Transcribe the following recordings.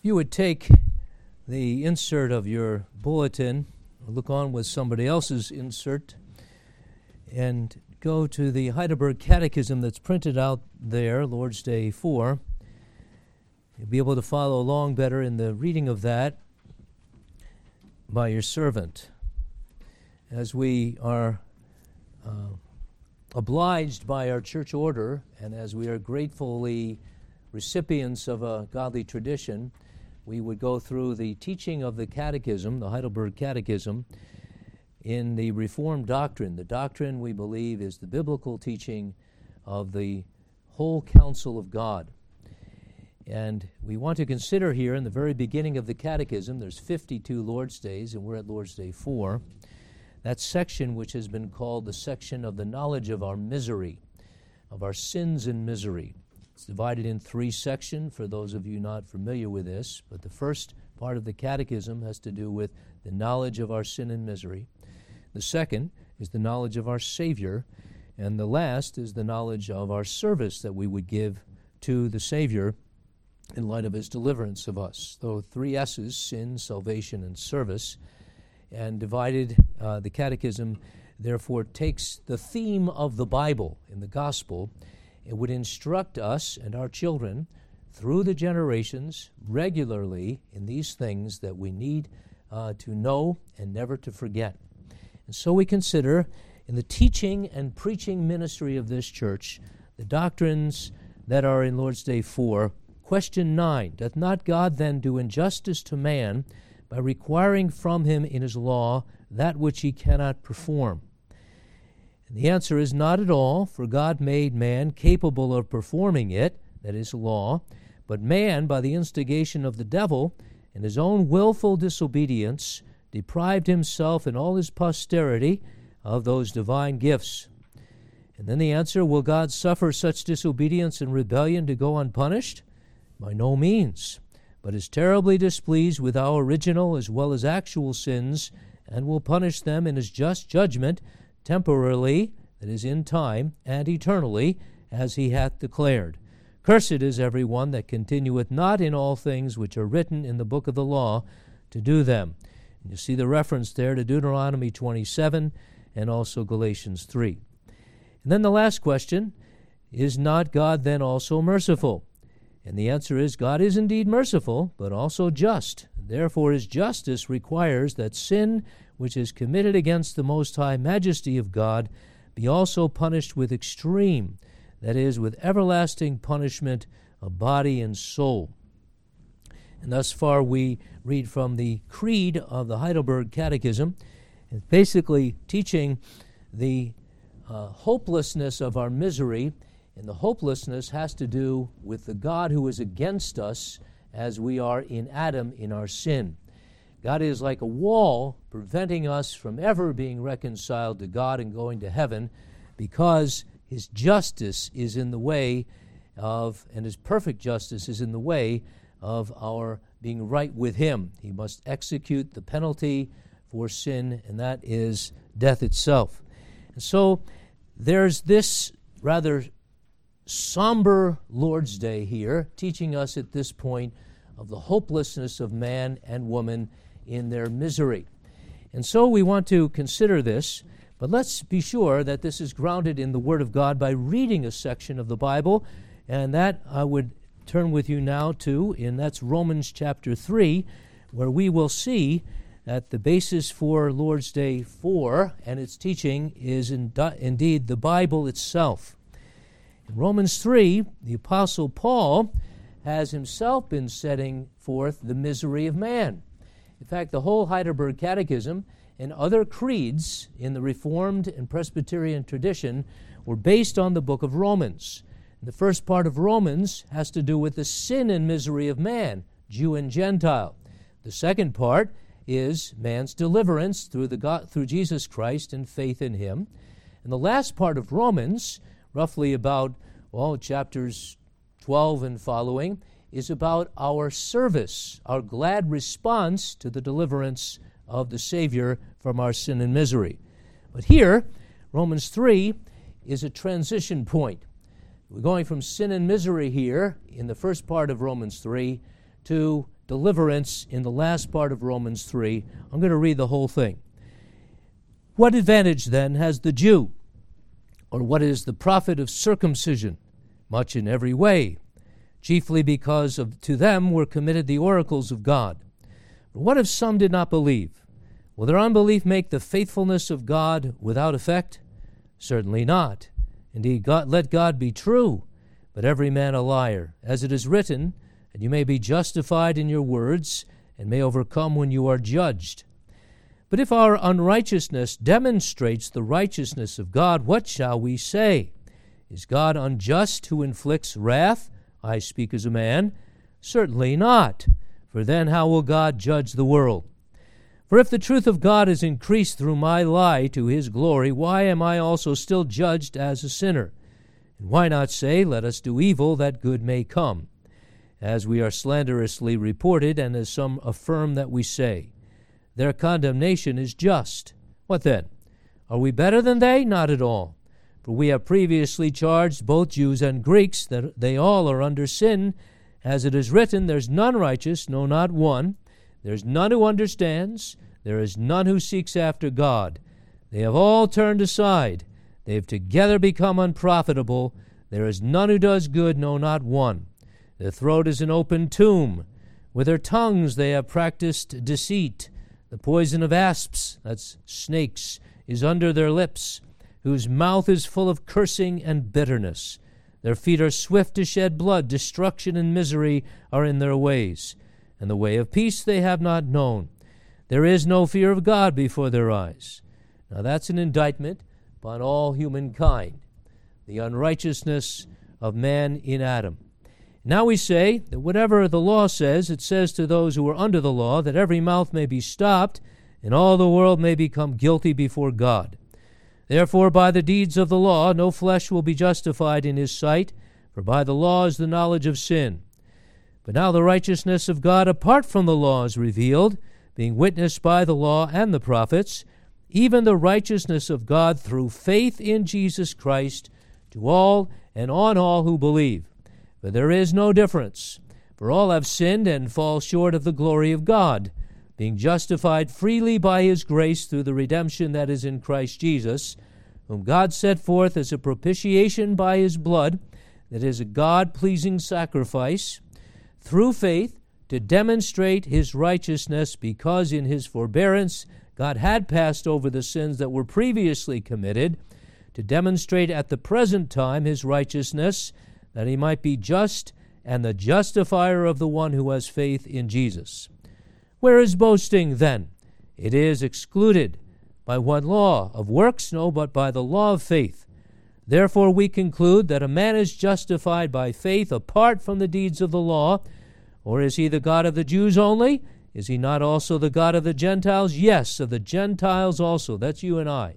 If you would take the insert of your bulletin, look on with somebody else's insert, and go to the Heidelberg Catechism that's printed out there, Lord's Day 4. You'll be able to follow along better in the reading of that by your servant. As we are obliged by our church order, and as we are gratefully recipients of a godly tradition, we would go through the teaching of the Catechism, the Heidelberg Catechism, in the Reformed doctrine. The doctrine, we believe, is the biblical teaching of the whole counsel of God. And we want to consider here in the very beginning of the Catechism, there's 52 Lord's Days, and we're at Lord's Day 4, that section which has been called the section of the knowledge of our misery, of our sins and misery. It's divided in 3 sections for those of you not familiar with this, but the first part of the Catechism has to do with the knowledge of our sin and misery. The second is the knowledge of our Savior, and the last is the knowledge of our service that we would give to the Savior in light of His deliverance of us. So 3 S's, sin, salvation, and service, and divided the Catechism therefore takes the theme of the Bible in the Gospel. It would instruct us and our children through the generations regularly in these things that we need to know and never to forget. And so we consider in the teaching and preaching ministry of this church the doctrines that are in Lord's Day 4. Question 9, doth not God then do injustice to man by requiring from him in his law that which he cannot perform? And the answer is not at all, for God made man capable of performing it, that is law, but man, by the instigation of the devil and his own willful disobedience, deprived himself and all his posterity of those divine gifts. And then the answer, will God suffer such disobedience and rebellion to go unpunished? By no means, but is terribly displeased with our original as well as actual sins, and will punish them in his just judgment, temporarily, that is in time, and eternally, as he hath declared. Cursed is every one that continueth not in all things which are written in the book of the law, to do them. And you see the reference there to Deuteronomy 27 and also Galatians 3. And then the last question, is not God then also merciful? And the answer is, God is indeed merciful, but also just. Therefore his justice requires that sin which is committed against the most high majesty of God be also punished with extreme, that is, with everlasting punishment of body and soul. And thus far we read from the Creed of the Heidelberg Catechism, and basically teaching the hopelessness of our misery. And the hopelessness has to do with the God who is against us as we are in Adam in our sin. God is like a wall preventing us from ever being reconciled to God and going to heaven because His justice is in the way of, and His perfect justice is in the way of our being right with Him. He must execute the penalty for sin, and that is death itself. And so there's this rather somber Lord's Day here, teaching us at this point of the hopelessness of man and woman in their misery. And so we want to consider this, but let's be sure that this is grounded in the Word of God by reading a section of the Bible, and that I would turn with you now to, and that's Romans chapter 3, where we will see that the basis for Lord's Day 4 and its teaching is indeed the Bible itself. In Romans 3, the Apostle Paul has himself been setting forth the misery of man. In fact, the whole Heidelberg Catechism and other creeds in the Reformed and Presbyterian tradition were based on the book of Romans. The first part of Romans has to do with the sin and misery of man, Jew and Gentile. The second part is man's deliverance through Jesus Christ and faith in Him. And the last part of Romans, roughly about, chapters 12 and following, is about our service, our glad response to the deliverance of the Savior from our sin and misery. But here, Romans 3 is a transition point. We're going from sin and misery here in the first part of Romans 3 to deliverance in the last part of Romans 3. I'm going to read the whole thing. What advantage, then, has the Jew? Or what is the profit of circumcision? Much in every way, chiefly because to them were committed the oracles of God. But what if some did not believe? Will their unbelief make the faithfulness of God without effect? Certainly not. Indeed, let God be true, but every man a liar. As it is written, and you may be justified in your words, and may overcome when you are judged. But if our unrighteousness demonstrates the righteousness of God, what shall we say? Is God unjust who inflicts wrath? I speak as a man. Certainly not. For then how will God judge the world? For if the truth of God is increased through my lie to his glory, why am I also still judged as a sinner? And why not say, let us do evil that good may come? As we are slanderously reported, and as some affirm that we say, their condemnation is just. What then? Are we better than they? Not at all. For we have previously charged both Jews and Greeks that they all are under sin. As it is written, there's none righteous, no, not one. There's none who understands. There is none who seeks after God. They have all turned aside. They have together become unprofitable. There is none who does good, no, not one. Their throat is an open tomb. With their tongues they have practiced deceit. The poison of asps, that's snakes, is under their lips, whose mouth is full of cursing and bitterness. Their feet are swift to shed blood. Destruction and misery are in their ways. And the way of peace they have not known. There is no fear of God before their eyes. Now that's an indictment upon all humankind, the unrighteousness of man in Adam. Now we say that whatever the law says, it says to those who are under the law, that every mouth may be stopped, and all the world may become guilty before God. Therefore, by the deeds of the law, no flesh will be justified in his sight, for by the law is the knowledge of sin. But now the righteousness of God apart from the law is revealed, being witnessed by the law and the prophets, even the righteousness of God through faith in Jesus Christ, to all and on all who believe. For there is no difference, for all have sinned and fall short of the glory of God, being justified freely by his grace through the redemption that is in Christ Jesus, whom God set forth as a propitiation by his blood, that is a God-pleasing sacrifice, through faith, to demonstrate his righteousness, because in his forbearance God had passed over the sins that were previously committed, to demonstrate at the present time his righteousness, that he might be just and the justifier of the one who has faith in Jesus. Where is boasting then? It is excluded. By what law? Of works? No, but by the law of faith. Therefore we conclude that a man is justified by faith apart from the deeds of the law. Or is he the God of the Jews only? Is he not also the God of the Gentiles? Yes, of the Gentiles also. That's you and I.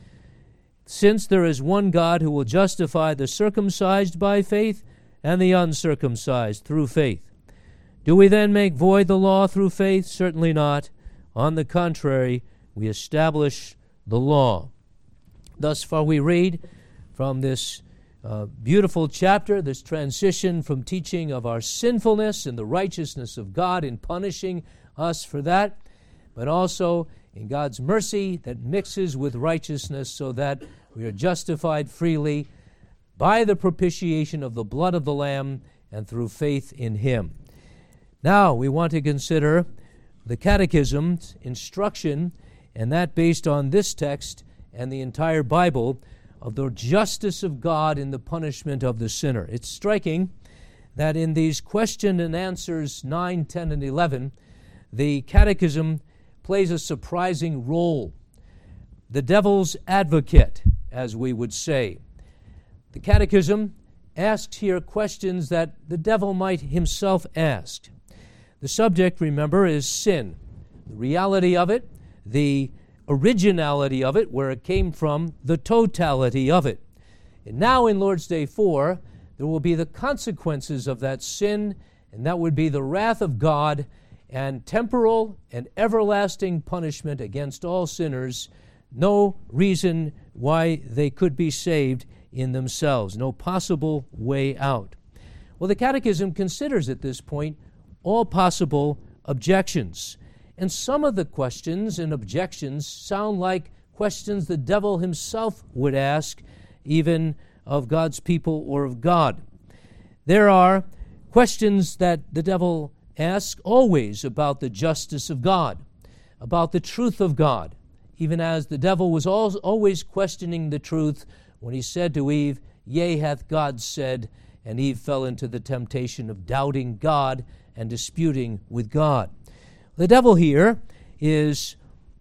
Since there is one God who will justify the circumcised by faith and the uncircumcised through faith. Do we then make void the law through faith? Certainly not. On the contrary, we establish the law. Thus far we read from this beautiful chapter, this transition from teaching of our sinfulness and the righteousness of God in punishing us for that, but also in God's mercy that mixes with righteousness so that we are justified freely by the propitiation of the blood of the Lamb and through faith in him. Now we want to consider the Catechism's instruction, and that based on this text and the entire Bible, of the justice of God in the punishment of the sinner. It's striking that in these question and answers 9, 10, and 11, the Catechism plays a surprising role. The devil's advocate, as we would say. The Catechism asks here questions that the devil might himself ask. The subject, remember, is sin. The reality of it, the originality of it, where it came from, the totality of it. And now in Lord's Day 4, there will be the consequences of that sin, and that would be the wrath of God and temporal and everlasting punishment against all sinners. No reason why they could be saved in themselves. No possible way out. Well, the Catechism considers at this point all possible objections. And some of the questions and objections sound like questions the devil himself would ask, even of God's people or of God. There are questions that the devil asks always about the justice of God, about the truth of God, even as the devil was always questioning the truth when he said to Eve, "Yea, hath God said," and Eve fell into the temptation of doubting God and disputing with God. The devil here is,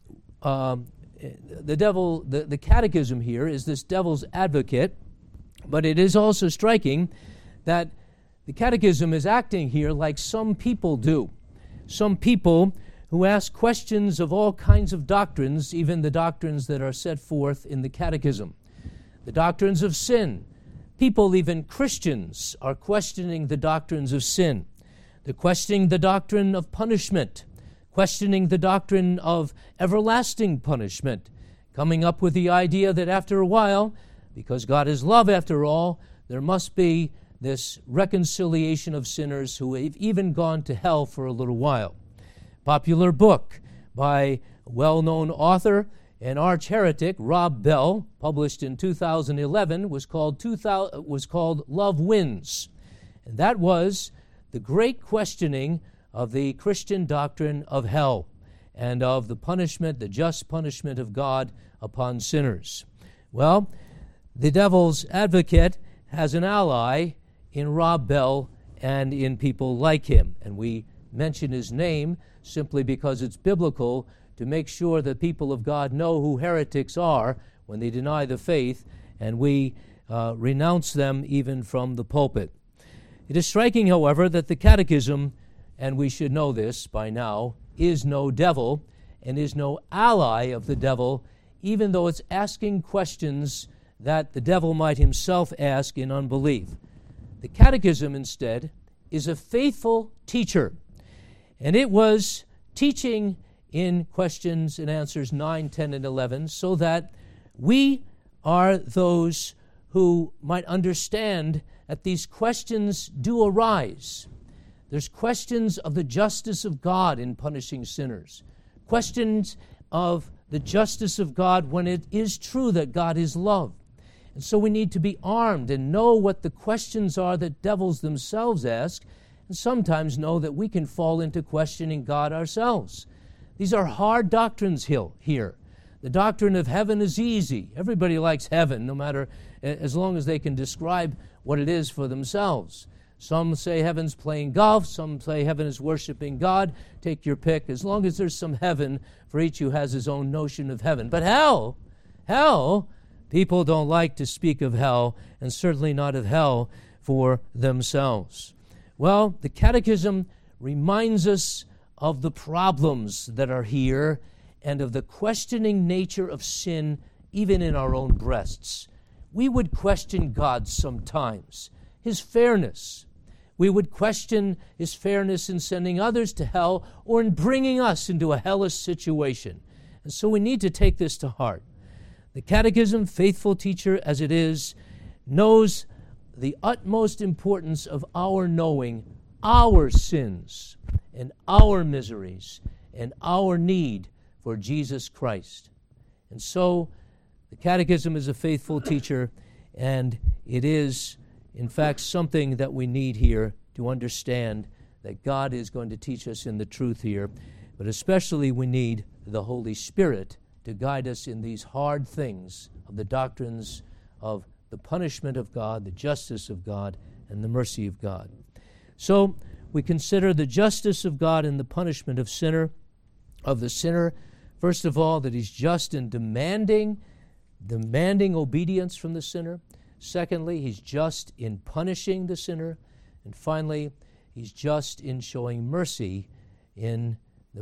the catechism here is this devil's advocate, but it is also striking that the catechism is acting here like some people do. Some people who ask questions of all kinds of doctrines, even the doctrines that are set forth in the catechism. The doctrines of sin. People, even Christians, are questioning the doctrines of sin. They're questioning the doctrine of punishment, questioning the doctrine of everlasting punishment, coming up with the idea that after a while, because God is love after all, there must be this reconciliation of sinners who have even gone to hell for a little while. Popular book by a well-known author and arch heretic, Rob Bell, published in 2011, was called Love Wins. And that was the great questioning of the Christian doctrine of hell and of the punishment, the just punishment of God upon sinners. Well, the devil's advocate has an ally in Rob Bell and in people like him. And we mention his name simply because it's biblical to make sure that people of God know who heretics are when they deny the faith, and we renounce them even from the pulpit. It is striking, however, that the catechism, and we should know this by now, is no devil and is no ally of the devil, even though it's asking questions that the devil might himself ask in unbelief. The catechism, instead, is a faithful teacher, and it was teaching in questions and answers 9, 10, and 11 so that we are those who might understand that these questions do arise. There's questions of the justice of God in punishing sinners, questions of the justice of God when it is true that God is love. And so we need to be armed and know what the questions are that devils themselves ask, and sometimes know that we can fall into questioning God ourselves. These are hard doctrines here. The doctrine of heaven is easy. Everybody likes heaven, no matter, as long as they can describe what it is for themselves. Some say heaven's playing golf. Some say heaven is worshiping God. Take your pick, as long as there's some heaven for each who has his own notion of heaven. But hell, people don't like to speak of hell, and certainly not of hell for themselves. Well, the Catechism reminds us of the problems that are here and of the questioning nature of sin even in our own breasts. We would question God sometimes, His fairness. We would question His fairness in sending others to hell or in bringing us into a hellish situation. And so we need to take this to heart. The Catechism, faithful teacher as it is, knows the utmost importance of our knowing our sins and our miseries and our need for Jesus Christ. And so the Catechism is a faithful teacher, and it is, in fact, something that we need here to understand that God is going to teach us in the truth here, but especially we need the Holy Spirit to guide us in these hard things of the doctrines of the punishment of God, the justice of God, and the mercy of God. So we consider the justice of God and the punishment of the sinner. First of all, that He's just in demanding obedience from the sinner. Secondly, He's just in punishing the sinner. And finally, He's just in showing mercy in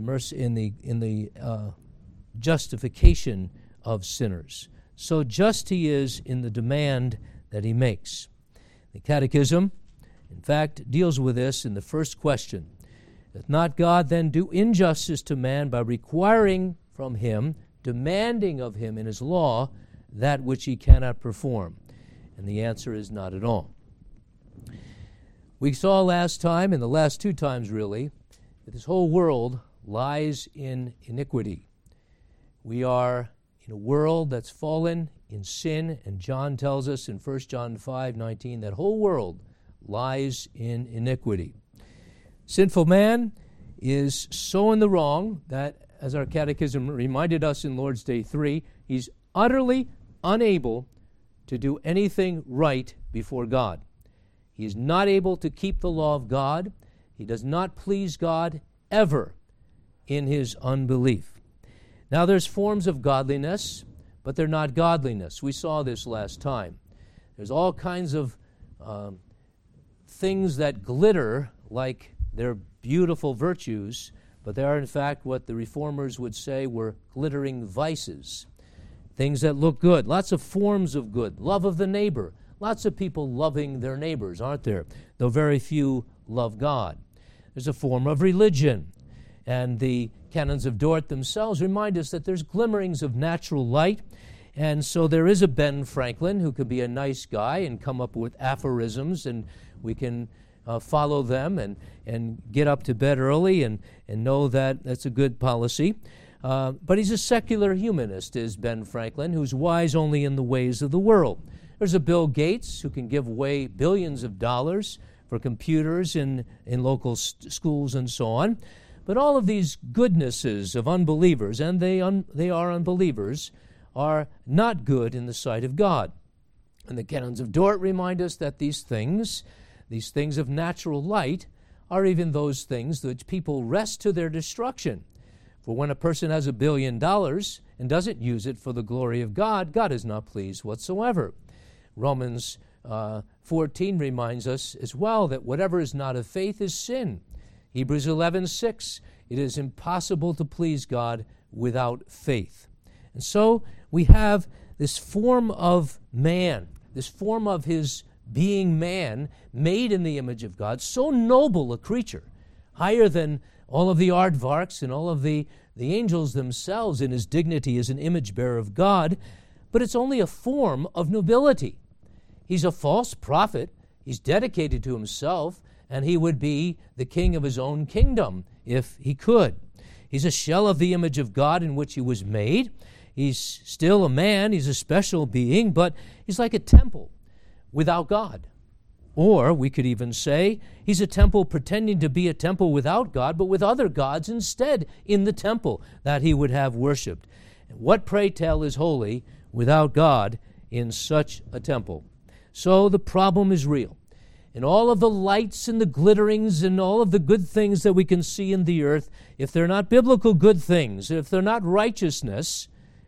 the justification of sinners. So just He is in the demand that He makes. The Catechism, in fact, deals with this in the first question. Doth not God then do injustice to man by requiring from him, demanding of him in His law, that which he cannot perform? And the answer is not at all. We saw last time, and the last two times really, that this whole world lies in iniquity. We are in a world that's fallen in sin, and John tells us in 1 John 5:19 that whole world lies in iniquity. Sinful man is so in the wrong that, as our catechism reminded us in Lord's Day 3, he's utterly unable to do anything right before God. He is not able to keep the law of God. He does not please God ever in his unbelief. Now, there's forms of godliness, but they're not godliness. We saw this last time. There's all kinds of things that glitter like they're beautiful virtues, but they are in fact what the reformers would say were glittering vices. Things that look good, lots of forms of good, love of the neighbor. Lots of people loving their neighbors, aren't there? Though very few love God. There's a form of religion. And the canons of Dort themselves remind us that there's glimmerings of natural light. And so there is a Ben Franklin who could be a nice guy and come up with aphorisms, and we can follow them and get up to bed early and know that that's a good policy. But he's a secular humanist, is Ben Franklin, who's wise only in the ways of the world. There's a Bill Gates who can give away billions of dollars for computers in local schools and so on. But all of these goodnesses of unbelievers, and they are unbelievers, are not good in the sight of God. And the canons of Dort remind us that these things of natural light, are even those things that people wrest to their destruction. For when a person has $1 billion and doesn't use it for the glory of God, God is not pleased whatsoever. Romans 14 reminds us as well that whatever is not of faith is sin. Hebrews 11:6, it is impossible to please God without faith. And so we have this form of man, this form of his being man, made in the image of God, so noble a creature, higher than all of the aardvarks and all of the angels themselves in his dignity as an image bearer of God, but it's only a form of nobility. He's a false prophet. He's dedicated to himself, and he would be the king of his own kingdom if he could. He's a shell of the image of God in which he was made. He's still a man. He's a special being, but he's like a temple without God. Or we could even say he's a temple pretending to be a temple without God, but with other gods instead in the temple that he would have worshipped. And what, pray tell, is holy without God in such a temple? So the problem is real. And all of the lights and the glitterings and all of the good things that we can see in the earth, if they're not biblical good things, if they're not righteousness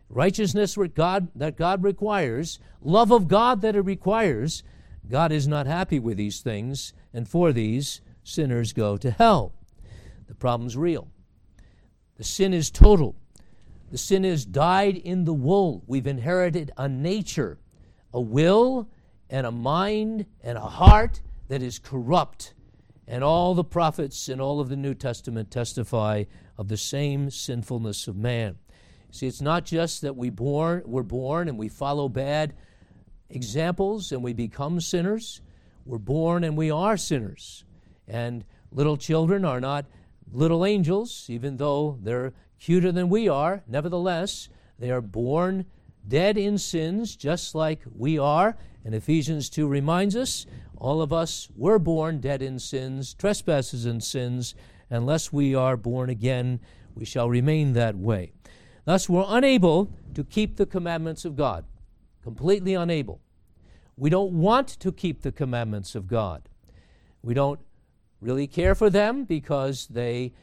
that God requires, love of God that it requires, God is not happy with these things, and for these, sinners go to hell. The problem's real. The sin is total. The sin is dyed in the wool. We've inherited a nature, a will, and a mind, and a heart that is corrupt. And all the prophets and all of the New Testament testify of the same sinfulness of man. See, it's not just that we're born and we follow bad examples and we become sinners. We're born and we are sinners. And little children are not little angels, even though they're cuter than we are. Nevertheless, they are born dead in sins, just like we are. And Ephesians 2 reminds us, all of us were born dead in sins, trespasses and sins. Unless we are born again, we shall remain that way. Thus, we're unable to keep the commandments of God. Completely unable. We don't want to keep the commandments of God. We don't really care for them because they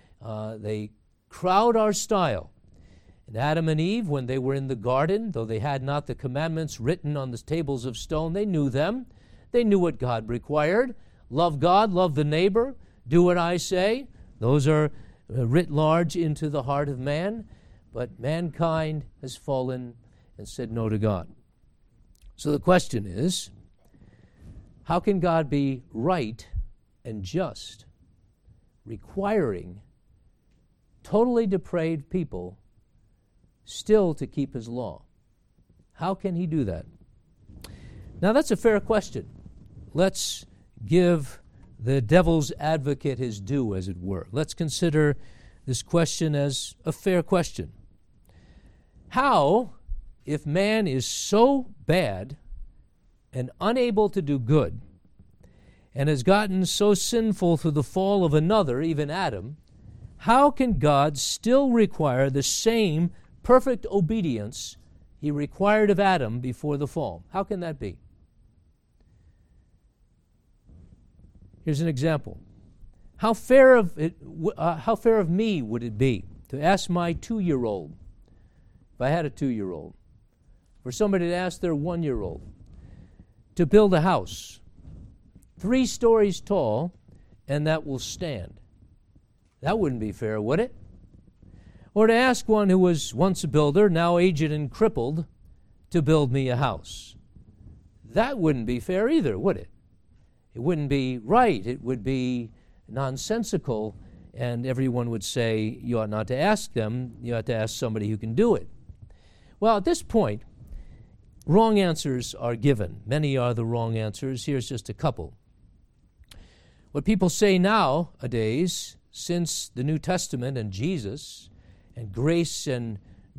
crowd our style. And Adam and Eve, when they were in the garden, though they had not the commandments written on the tables of stone, they knew them. They knew what God required. Love God, love the neighbor, do what I say. Those are writ large into the heart of man. But mankind has fallen and said no to God. So the question is, how can God be right and just, requiring totally depraved people still to keep his law? How can he do that? Now, that's a fair question. Let's give the devil's advocate his due, as it were. Let's consider this question as a fair question. How, if man is so bad and unable to do good, and has gotten so sinful through the fall of another, even Adam, how can God still require the same perfect obedience he required of Adam before the fall? How can that be? Here's an example. How fair of me would it be to ask my 2-year-old, if I had a 2-year-old, for somebody to ask their 1-year-old to build a house 3 stories tall and that will stand? That wouldn't be fair, would it? Or to ask one who was once a builder, now aged and crippled, to build me a house. That wouldn't be fair either, would it? It wouldn't be right. It would be nonsensical, and everyone would say you ought not to ask them. You ought to ask somebody who can do it. Well, at this point, wrong answers are given. Many are the wrong answers. Here's just a couple. What people say nowadays, since the New Testament and Jesus and grace and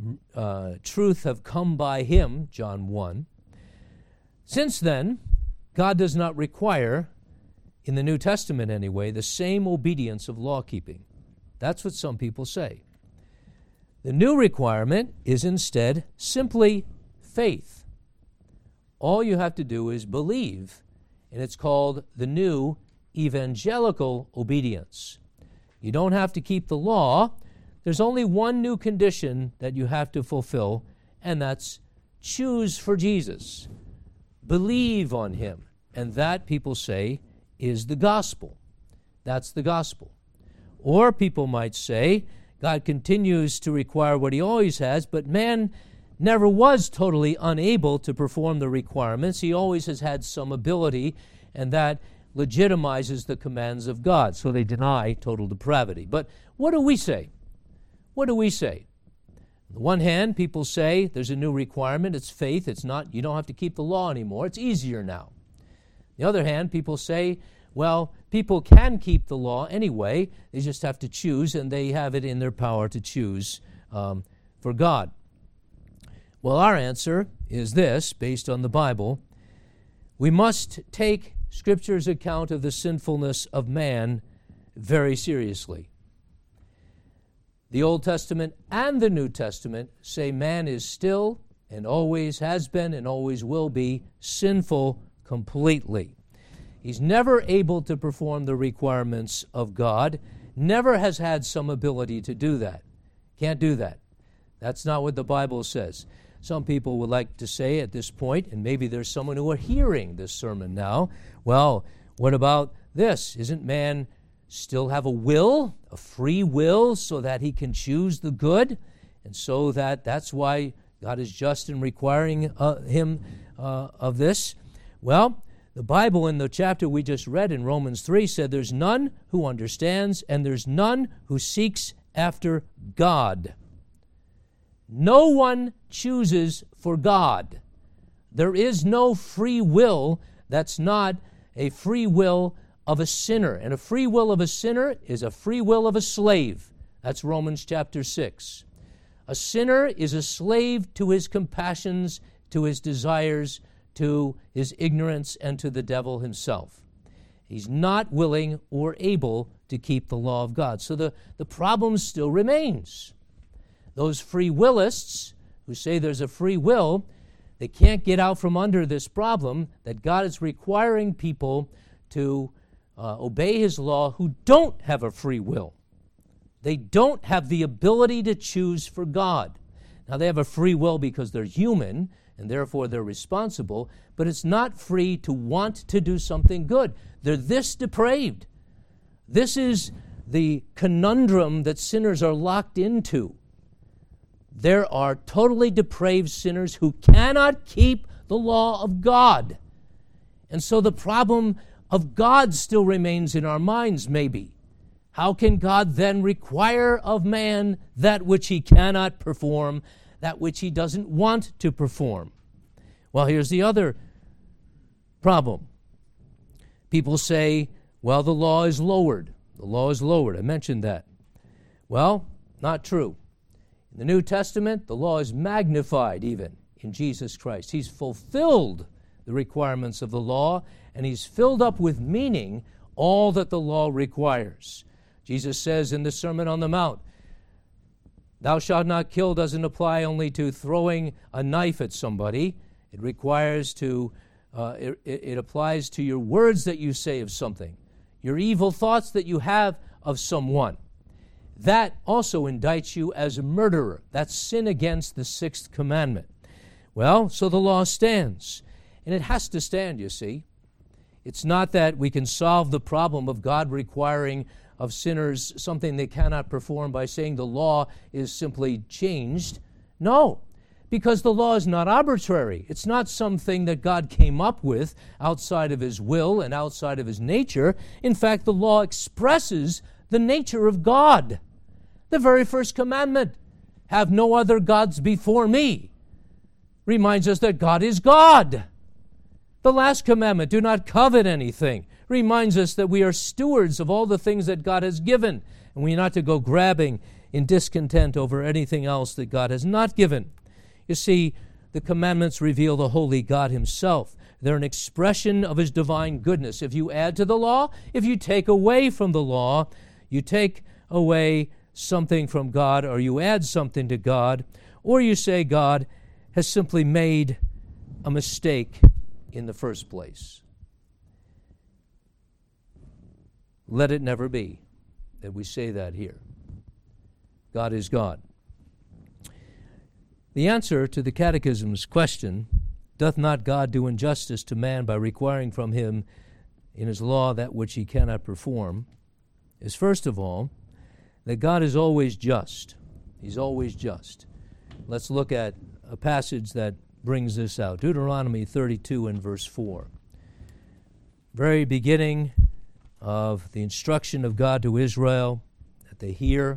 truth have come by him, John 1, since then, God does not require, in the New Testament anyway, the same obedience of law-keeping. That's what some people say. The new requirement is instead simply faith. All you have to do is believe, and it's called the new evangelical obedience. You don't have to keep the law. There's only one new condition that you have to fulfill, and that's choose for Jesus. Believe on him. And that, people say, is the gospel. That's the gospel. Or people might say, God continues to require what he always has, but man never was totally unable to perform the requirements. He always has had some ability, and that legitimizes the commands of God. So they deny total depravity. But what do we say? What do we say? On the one hand, people say there's a new requirement. It's faith. It's not, you don't have to keep the law anymore. It's easier now. On the other hand, people say, well, people can keep the law anyway. They just have to choose, and they have it in their power to choose for God. Well, our answer is this, based on the Bible. We must take Scripture's account of the sinfulness of man very seriously. The Old Testament and the New Testament say man is still and always has been and always will be sinful completely. He's never able to perform the requirements of God, never has had some ability to do that. Can't do that. That's not what the Bible says. Some people would like to say at this point, and maybe there's someone who are hearing this sermon now, well, what about this? Isn't man still have a will, a free will, so that he can choose the good? And so that's why God is just in requiring him of this? Well, the Bible in the chapter we just read in Romans 3 said there's none who understands and there's none who seeks after God. No one chooses for God. There is no free will that's not a free will of a sinner. And a free will of a sinner is a free will of a slave. That's Romans chapter 6. A sinner is a slave to his compassions, to his desires, to his ignorance, and to the devil himself. He's not willing or able to keep the law of God. So the problem still remains. Those free willists who say there's a free will, they can't get out from under this problem that God is requiring people to obey his law who don't have a free will. They don't have the ability to choose for God. Now, they have a free will because they're human, and therefore they're responsible, but it's not free to want to do something good. They're this depraved. This is the conundrum that sinners are locked into. There are totally depraved sinners who cannot keep the law of God. And so the problem of God still remains in our minds, maybe. How can God then require of man that which he cannot perform, that which he doesn't want to perform? Well, here's the other problem. People say, well, the law is lowered. The law is lowered. I mentioned that. Well, not true. In the New Testament, the law is magnified even in Jesus Christ. He's fulfilled the requirements of the law, and he's filled up with meaning all that the law requires. Jesus says in the Sermon on the Mount, "Thou shalt not kill" doesn't apply only to throwing a knife at somebody. It applies to your words that you say of something, your evil thoughts that you have of someone. That also indicts you as a murderer. That's sin against the sixth commandment. Well, so the law stands. And it has to stand, you see. It's not that we can solve the problem of God requiring of sinners something they cannot perform by saying the law is simply changed. No, because the law is not arbitrary. It's not something that God came up with outside of his will and outside of his nature. In fact, the law expresses the nature of God. The very first commandment, "Have no other gods before me," reminds us that God is God. The last commandment, "Do not covet anything," reminds us that we are stewards of all the things that God has given, and we are not to go grabbing in discontent over anything else that God has not given. You see, the commandments reveal the holy God himself. They're an expression of his divine goodness. If you add to the law, if you take away from the law, you take away something from God, or you add something to God, or you say God has simply made a mistake in the first place. Let it never be that we say that here. God is God. The answer to the Catechism's question, "Doth not God do injustice to man by requiring from him in his law that which he cannot perform?" is first of all, that God is always just. He's always just. Let's look at a passage that brings this out. Deuteronomy 32 and verse 4. Very beginning of the instruction of God to Israel that they hear.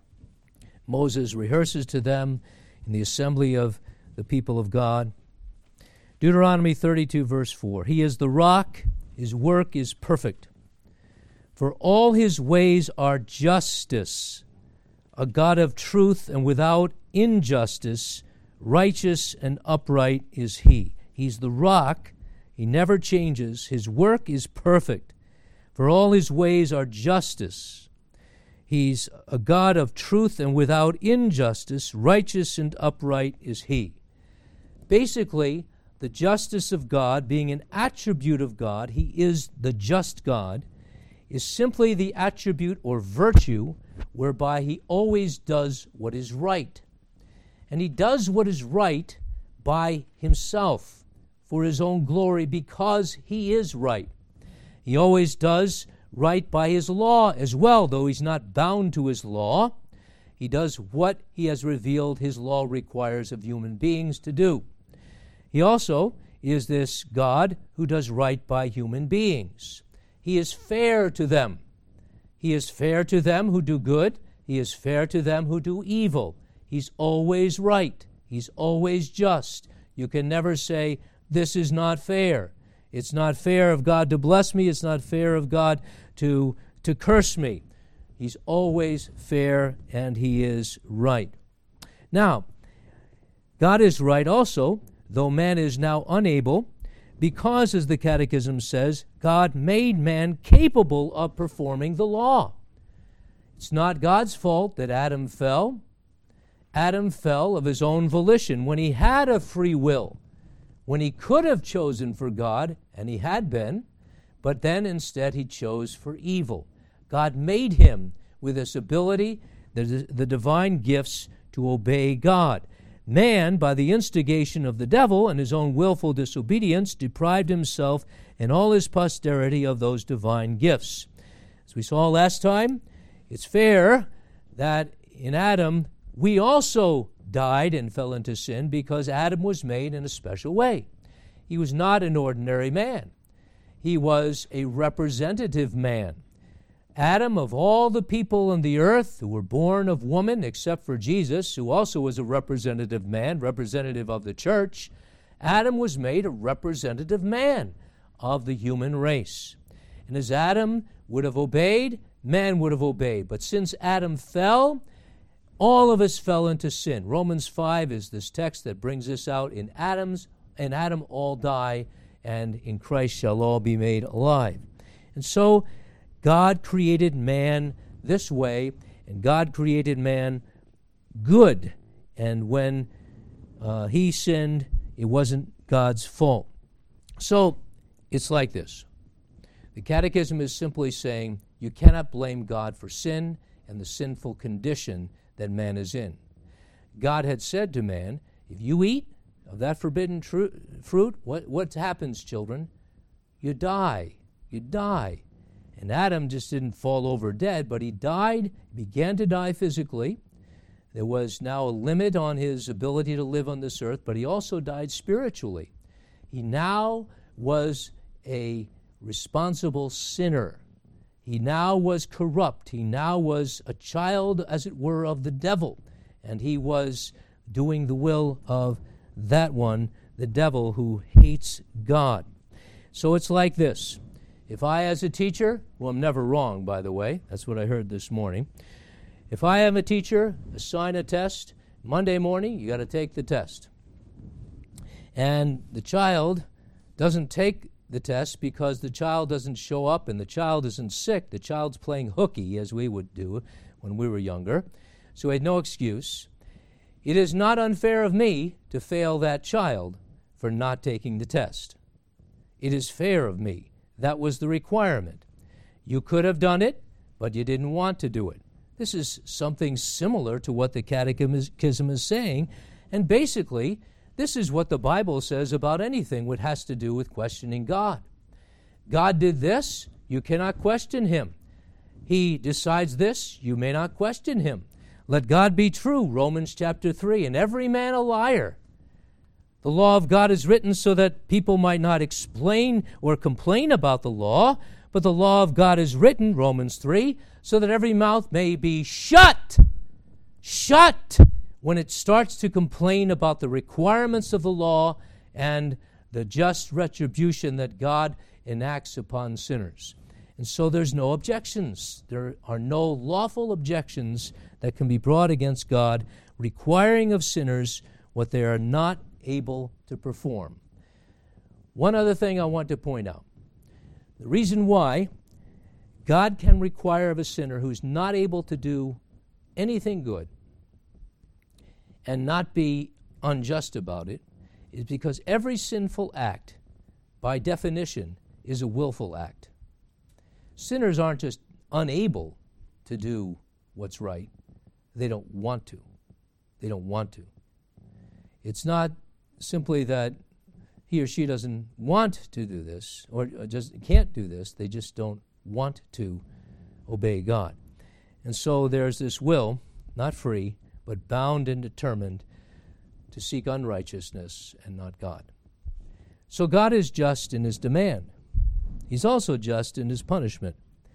Moses rehearses to them in the assembly of the people of God. Deuteronomy 32 verse 4. "He is the rock, his work is perfect. For all his ways are justice, a God of truth and without injustice, righteous and upright is he." He's the rock. He never changes. His work is perfect. For all his ways are justice. He's a God of truth and without injustice, righteous and upright is he. Basically, the justice of God, being an attribute of God, he is the just God, is simply the attribute or virtue whereby he always does what is right. And he does what is right by himself for his own glory because he is right. He always does right by his law as well, though he's not bound to his law. He does what he has revealed his law requires of human beings to do. He also is this God who does right by human beings. He is fair to them. He is fair to them who do good. He is fair to them who do evil. He's always right. He's always just. You can never say, "This is not fair." It's not fair of God to bless me. It's not fair of God to curse me. He's always fair, and he is right. Now, God is right also, though man is now unable, because, as the Catechism says, God made man capable of performing the law. It's not God's fault that Adam fell. Adam fell of his own volition when he had a free will, when he could have chosen for God, and he had been, but then instead he chose for evil. God made him with this ability, the divine gifts, to obey God. Man, by the instigation of the devil and his own willful disobedience, deprived himself and all his posterity of those divine gifts. As we saw last time, it's fair that in Adam we also died and fell into sin because Adam was made in a special way. He was not an ordinary man. He was a representative man. Adam, of all the people on the earth who were born of woman, except for Jesus, who also was a representative man, representative of the church, Adam was made a representative man of the human race. And as Adam would have obeyed, man would have obeyed. But since Adam fell, all of us fell into sin. Romans 5 is this text that brings this out. In Adam all die, and in Christ shall all be made alive. And so God created man this way, and God created man good. And when he sinned, it wasn't God's fault. So it's like this. The Catechism is simply saying you cannot blame God for sin and the sinful condition that man is in. God had said to man, if you eat of that forbidden fruit, what happens, children? You die. You die. And Adam just didn't fall over dead, but he died, began to die physically. There was now a limit on his ability to live on this earth, but he also died spiritually. He now was a responsible sinner. He now was corrupt. He now was a child, as it were, of the devil. And he was doing the will of that one, the devil, who hates God. So it's like this. If I, as a teacher, well, I'm never wrong, by the way. That's what I heard this morning. If I am a teacher, assign a test, Monday morning, you got to take the test. And the child doesn't take the test because the child doesn't show up and the child isn't sick. The child's playing hooky, as we would do when we were younger. So he had no excuse. It is not unfair of me to fail that child for not taking the test. It is fair of me. That was the requirement. You could have done it, but you didn't want to do it. This is something similar to what the Catechism is saying, and basically, this is what the Bible says about anything that has to do with questioning God. God did this, you cannot question him. He decides this, you may not question him. Let God be true, Romans chapter 3, and every man a liar. The law of God is written so that people might not explain or complain about the law, but the law of God is written, Romans 3, so that every mouth may be shut. Shut when it starts to complain about the requirements of the law and the just retribution that God enacts upon sinners. And so there's no objections. There are no lawful objections that can be brought against God, requiring of sinners what they are not able to perform. One other thing I want to point out. The reason why God can require of a sinner who's not able to do anything good and not be unjust about it is because every sinful act, by definition, is a willful act. Sinners aren't just unable to do what's right. They don't want to. They don't want to. It's not simply that he or she doesn't want to do this or just can't do this. They just don't want to obey God. And so there's this will, not free, but bound and determined to seek unrighteousness and not God. So God is just in his demand. He's also just in his punishment.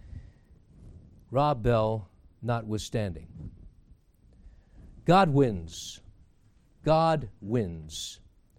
Rob Bell notwithstanding. God wins. God wins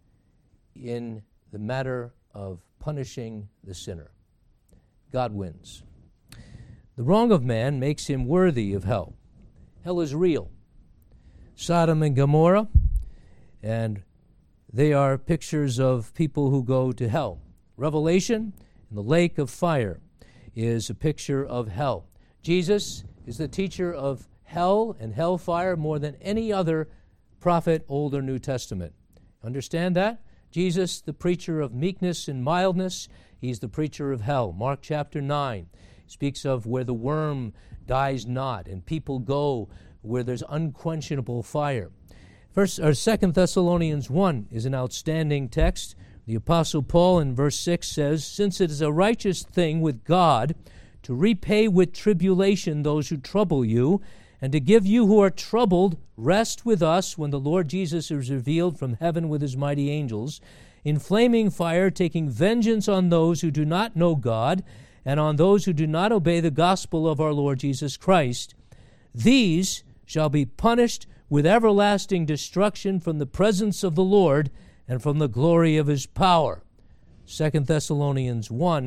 in the matter of punishing the sinner. God wins. The wrong of man makes him worthy of hell. Hell is real. Sodom and Gomorrah, and they are pictures of people who go to hell. Revelation in the lake of fire is a picture of hell. Jesus is the teacher of hell and hellfire more than any other prophet, Old or New Testament. Understand that? Jesus, the preacher of meekness and mildness, he's the preacher of hell. Mark chapter 9 speaks of where the worm dies not, and people go where there's unquenchable fire. 2 Thessalonians 1 is an outstanding text. The Apostle Paul in verse 6 says, "Since it is a righteous thing with God to repay with tribulation those who trouble you, and to give you who are troubled rest with us when the Lord Jesus is revealed from heaven with his mighty angels, in flaming fire, taking vengeance on those who do not know God, and on those who do not obey the gospel of our Lord Jesus Christ. These shall be punished with everlasting destruction from the presence of the Lord and from the glory of his power." 2 Thessalonians 1,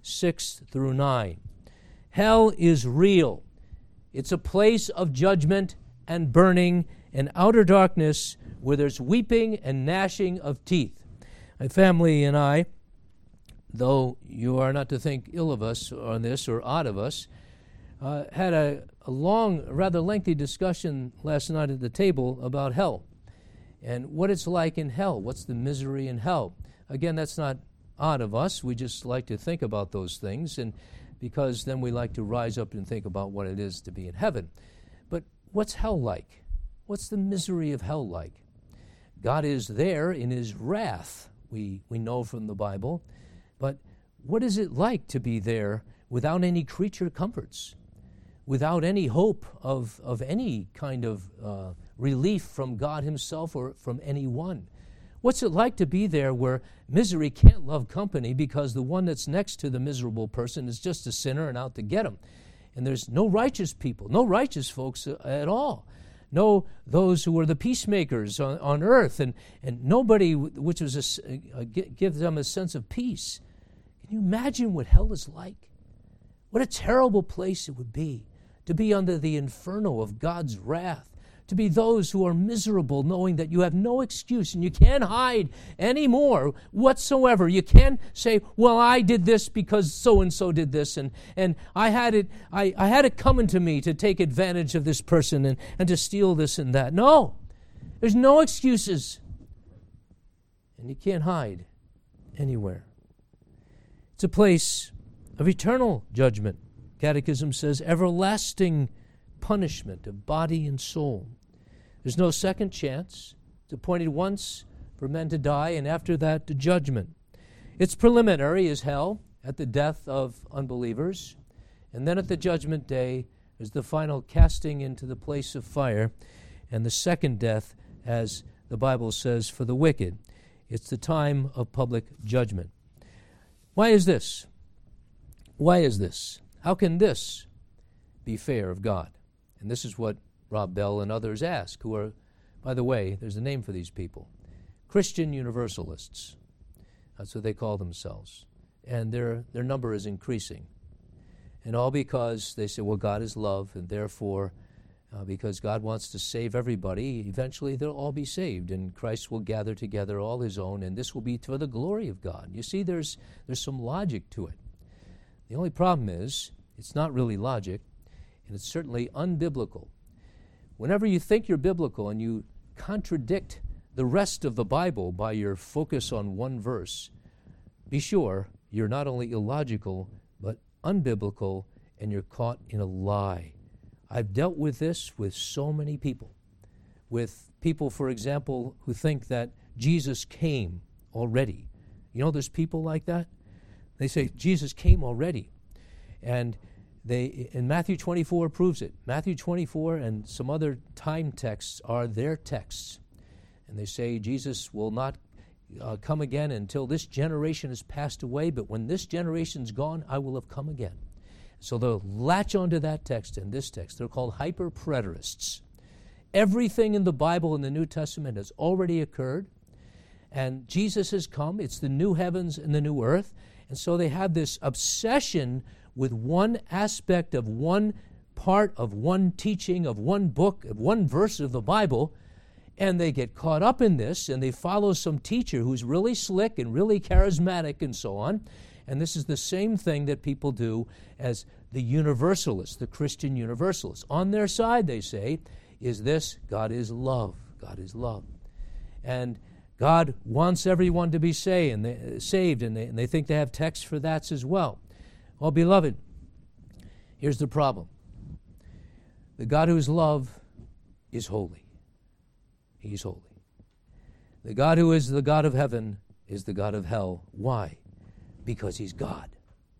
6 through 9. Hell is real. It's a place of judgment and burning and outer darkness where there's weeping and gnashing of teeth. My family and I, though you are not to think ill of us on this or odd of us, had a long, rather lengthy discussion last night at the table about hell and what it's like in hell. What's the misery in hell? Again, that's not odd of us. We just like to think about those things, and because then we like to rise up and think about what it is to be in heaven. But what's hell like? What's the misery of hell like? God is there in his wrath, we know from the Bible. But what is it like to be there without any creature comforts, without any hope of any kind of relief from God himself or from anyone? What's it like to be there where misery can't love company because the one that's next to the miserable person is just a sinner and out to get him? And there's no righteous people, no righteous folks at all. No, those who are the peacemakers on earth, and nobody which was gives them a sense of peace. Can you imagine what hell is like? What a terrible place it would be to be under the inferno of God's wrath, to be those who are miserable knowing that you have no excuse and you can't hide anymore whatsoever. You can't say, well, I did this because so-and-so did this, and I had it coming to me to take advantage of this person and to steal this and that. No, there's no excuses, and you can't hide anywhere. It's a place of eternal judgment. Catechism says everlasting punishment of body and soul. There's no second chance. It's appointed once for men to die, and after that, to judgment. Its preliminary is hell at the death of unbelievers, and then at the judgment day is the final casting into the place of fire, and the second death, as the Bible says, for the wicked. It's the time of public judgment. Why is this? Why is this? How can this be fair of God? And this is what Rob Bell and others ask, who are, by the way, there's a name for these people, Christian Universalists. That's what they call themselves. And their number is increasing. And all because they say, well, God is love, and therefore, because God wants to save everybody, eventually they'll all be saved, and Christ will gather together all his own, and this will be for the glory of God. You see, there's some logic to it. The only problem is, it's not really logic, and it's certainly unbiblical. Whenever you think you're biblical and you contradict the rest of the Bible by your focus on one verse, be sure you're not only illogical, but unbiblical, and you're caught in a lie. I've dealt with this with so many people. With people, for example, who think that Jesus came already. You know, there's people like that. They say, Jesus came already. And Matthew 24 proves it. Matthew 24 and some other time texts are their texts. And they say Jesus will not come again until this generation has passed away, but when this generation's gone, I will have come again. So they'll latch onto that text and this text. They're called hyper-preterists. Everything in the Bible in the New Testament has already occurred, and Jesus has come. It's the new heavens and the new earth. And so they have this obsession with one aspect of one part of one teaching, of one book, of one verse of the Bible, and they get caught up in this, and they follow some teacher who's really slick and really charismatic and so on. And this is the same thing that people do as the Universalists, the Christian Universalists. On their side, they say, is this: God is love. God is love. And God wants everyone to be saved, and they think they have texts for that as well. Well, beloved, here's the problem. The God who is love is holy. He's holy. The God who is the God of heaven is the God of hell. Why? Because he's God.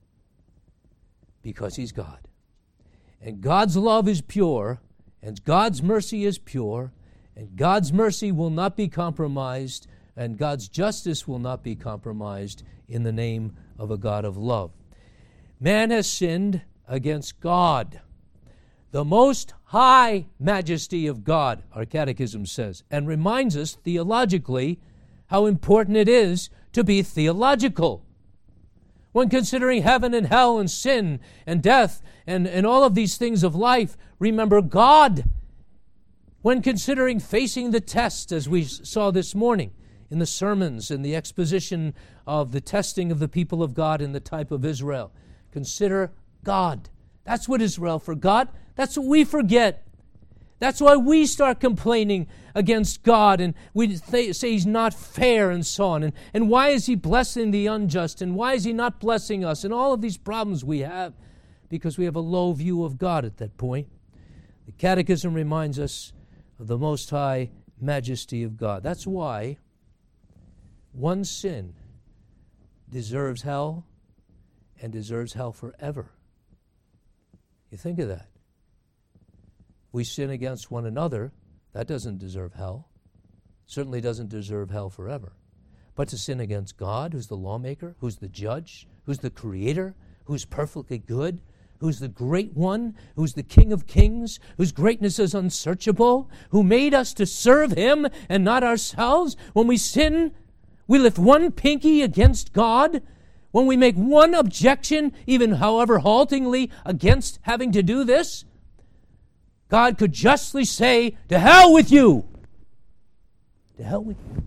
Because he's God. And God's love is pure, and God's mercy is pure, and God's mercy will not be compromised, and God's justice will not be compromised in the name of a God of love. Man has sinned against God, the most high majesty of God, our catechism says, and reminds us theologically how important it is to be theological. When considering heaven and hell and sin and death and all of these things of life, remember God. When considering facing the test, as we saw this morning in the sermons and the exposition of the testing of the people of God in the type of Israel, consider God. That's what Israel forgot. That's what we forget. That's why we start complaining against God, and we say He's not fair and so on. And why is He blessing the unjust? And why is He not blessing us? And all of these problems we have because we have a low view of God at that point. The Catechism reminds us of the Most High majesty of God. That's why one sin deserves hell and deserves hell forever. You think of that. We sin against one another, that doesn't deserve hell. Certainly doesn't deserve hell forever. But to sin against God, who's the lawmaker, who's the judge, who's the creator, who's perfectly good, who's the great one, who's the King of kings, whose greatness is unsearchable, who made us to serve Him and not ourselves. When we sin, we lift one pinky against God. When we make one objection, even however haltingly, against having to do this, God could justly say, to hell with you. To hell with you.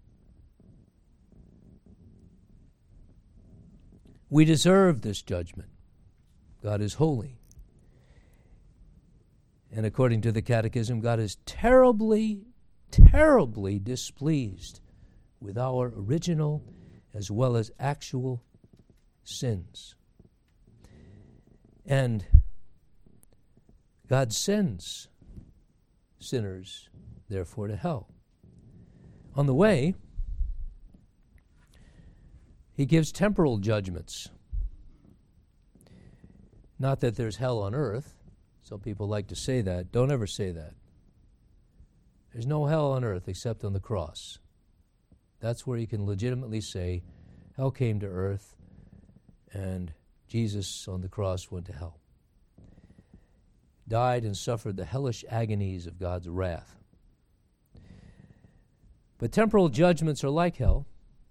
We deserve this judgment. God is holy. And according to the Catechism, God is terribly, terribly displeased with our original as well as actual sins. And God sends sinners, therefore, to hell. On the way, He gives temporal judgments. Not that there's hell on earth. Some people like to say that. Don't ever say that. There's no hell on earth except on the cross. That's where you can legitimately say, hell came to earth, and Jesus on the cross went to hell. Died and suffered the hellish agonies of God's wrath. But temporal judgments are like hell.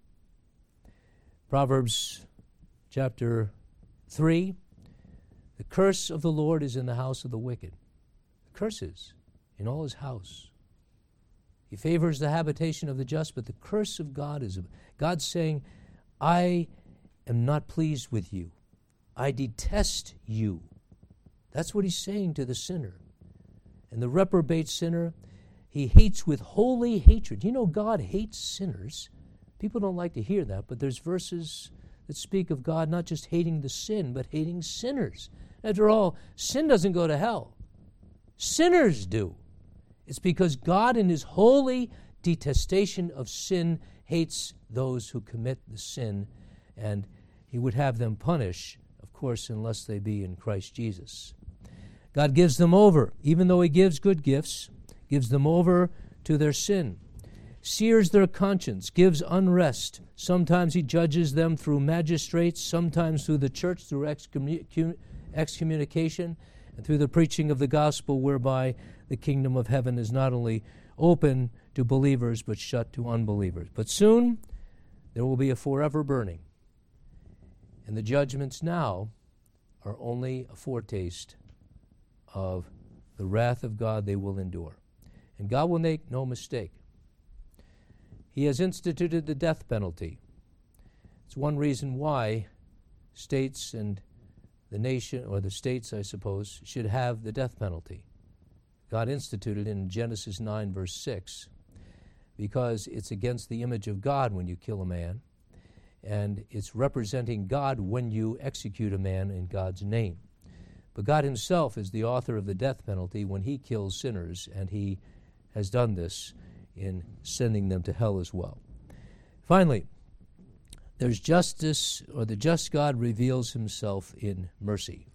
Proverbs chapter 3, the curse of the Lord is in the house of the wicked. The curse is in all His house. He favors the habitation of the just, but the curse of God is God saying, I am not pleased with you. I detest you. That's what He's saying to the sinner. And the reprobate sinner, He hates with holy hatred. You know, God hates sinners. People don't like to hear that, but there's verses that speak of God not just hating the sin, but hating sinners. After all, sin doesn't go to hell. Sinners do. It's because God, in His holy detestation of sin, hates those who commit the sin, and He would have them punish, of course, unless they be in Christ Jesus. God gives them over, even though He gives good gifts, gives them over to their sin, sears their conscience, gives unrest. Sometimes He judges them through magistrates, sometimes through the church, through excommunication, and through the preaching of the gospel, whereby the kingdom of heaven is not only open to believers, but shut to unbelievers. But soon, there will be a forever burning. And the judgments now are only a foretaste of the wrath of God they will endure. And God will make no mistake. He has instituted the death penalty. It's one reason why states and the nation, or the states, I suppose, should have the death penalty. God instituted in Genesis 9, verse 6, because it's against the image of God when you kill a man, and it's representing God when you execute a man in God's name. But God Himself is the author of the death penalty when He kills sinners, and He has done this in sending them to hell as well. Finally, there's justice, or the just God reveals Himself in mercy.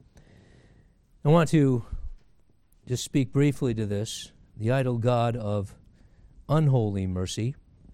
I want to just speak briefly to this, the idol God of unholy mercy.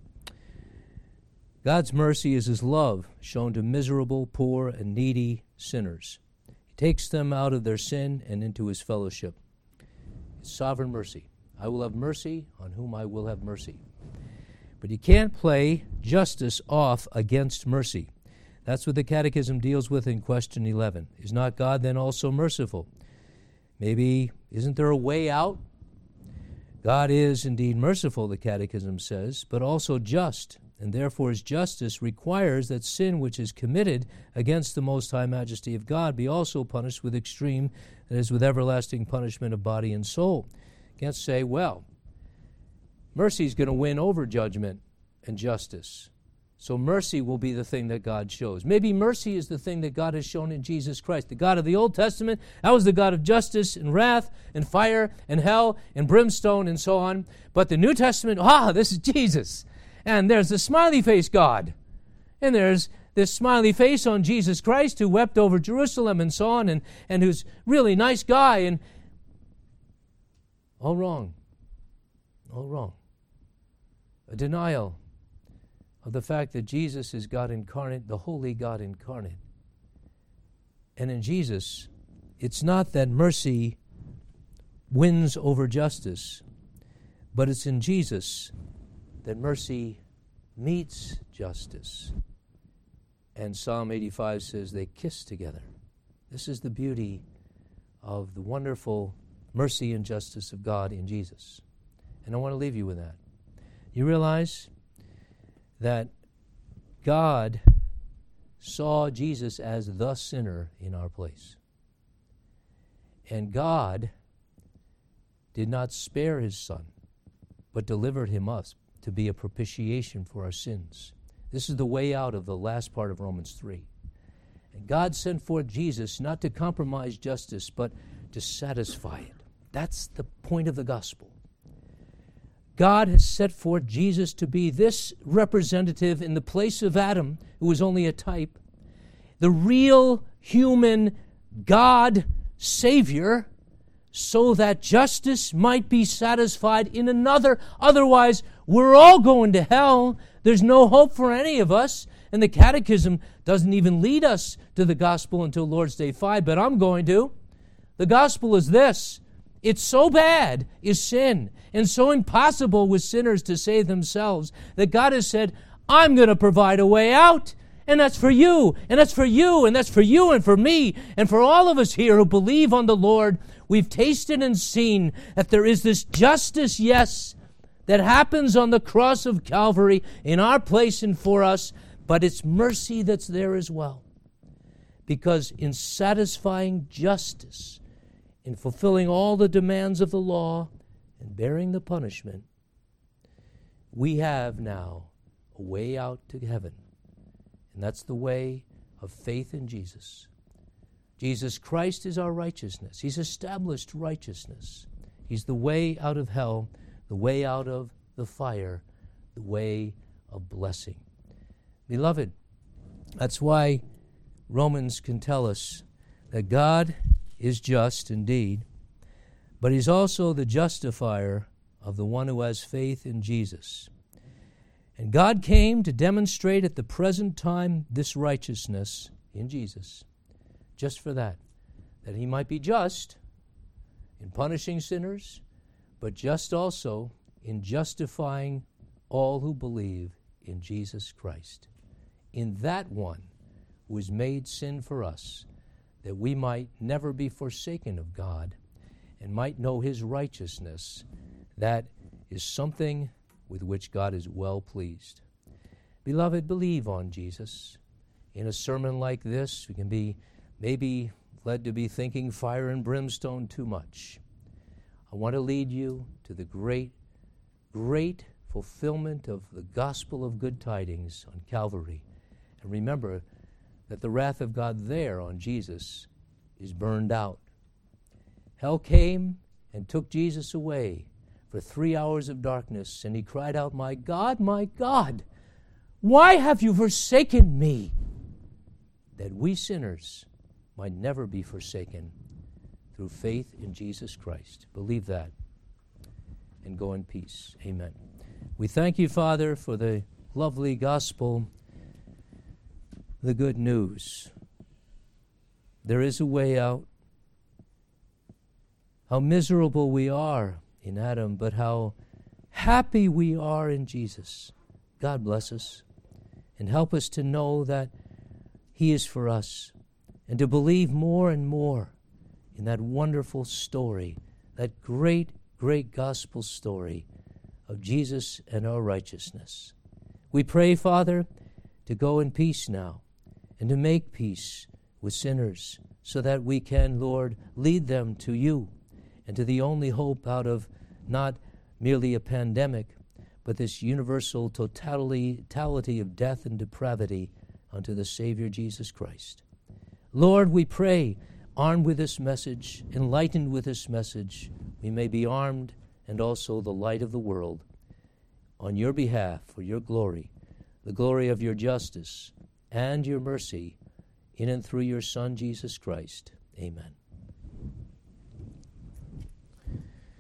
God's mercy is His love shown to miserable, poor, and needy sinners. He takes them out of their sin and into His fellowship. His sovereign mercy. I will have mercy on whom I will have mercy. But you can't play justice off against mercy. That's what the Catechism deals with in question 11. Is not God then also merciful? Maybe, isn't there a way out? God is indeed merciful, the Catechism says, but also just, and therefore his justice requires that sin which is committed against the most high majesty of God be also punished with extreme, that is, with everlasting punishment of body and soul. You can't say, well, mercy is going to win over judgment and justice. So mercy will be the thing that God shows. Maybe mercy is the thing that God has shown in Jesus Christ. The God of the Old Testament, that was the God of justice and wrath and fire and hell and brimstone and so on. But the New Testament, this is Jesus. And there's the smiley face God. And there's this smiley face on Jesus Christ who wept over Jerusalem and so on, and who's really nice guy. And all wrong. All wrong. A denial of the fact that Jesus is God incarnate, the holy God incarnate. And in Jesus, it's not that mercy wins over justice, but it's in Jesus that mercy meets justice. And Psalm 85 says they kiss together. This is the beauty of the wonderful mercy and justice of God in Jesus. And I want to leave you with that. You realize that God saw Jesus as the sinner in our place. And God did not spare his Son, but delivered him us to be a propitiation for our sins. This is the way out of the last part of Romans 3. And God sent forth Jesus not to compromise justice, but to satisfy it. That's the point of the gospel. God has set forth Jesus to be this representative in the place of Adam, who was only a type, the real human God Savior, so that justice might be satisfied in another. Otherwise, we're all going to hell. There's no hope for any of us. And the Catechism doesn't even lead us to the gospel until Lord's Day 5, but I'm going to. The gospel is this. It's so bad, is sin, and so impossible with sinners to save themselves, that God has said, I'm going to provide a way out. And that's for you, and that's for you, and that's for you, and for me, and for all of us here who believe on the Lord. We've tasted and seen that there is this justice, yes, that happens on the cross of Calvary in our place and for us, but it's mercy that's there as well. Because in satisfying justice, in fulfilling all the demands of the law and bearing the punishment, we have now a way out to heaven. And that's the way of faith in Jesus. Jesus Christ is our righteousness. He's established righteousness. He's the way out of hell, the way out of the fire, the way of blessing. Beloved, that's why Romans can tell us that God is just indeed, but he's also the justifier of the one who has faith in Jesus. And God came to demonstrate at the present time this righteousness in Jesus, just for that he might be just in punishing sinners, but just also in justifying all who believe in Jesus Christ, in that one who was made sin for us, that we might never be forsaken of God and might know his righteousness. That is something with which God is well pleased. Beloved, believe on Jesus. In a sermon like this, we can be maybe led to be thinking fire and brimstone too much. I want to lead you to the great, great fulfillment of the gospel of good tidings on Calvary. And remember that the wrath of God there on Jesus is burned out. Hell came and took Jesus away for 3 hours of darkness, and he cried out, my God, why have you forsaken me? That we sinners might never be forsaken through faith in Jesus Christ. Believe that and go in peace. Amen. We thank you, Father, for the lovely gospel, the good news. There is a way out. How miserable we are in Adam, but how happy we are in Jesus. God bless us and help us to know that He is for us, and to believe more and more in that wonderful story, that great, great gospel story of Jesus and our righteousness. We pray, Father, to go in peace now and to make peace with sinners so that we can, Lord, lead them to you and to the only hope out of not merely a pandemic, but this universal totality of death and depravity unto the Savior Jesus Christ. Lord, we pray, armed with this message, enlightened with this message, we may be armed and also the light of the world on your behalf for your glory, the glory of your justice and your mercy in and through your Son, Jesus Christ. Amen.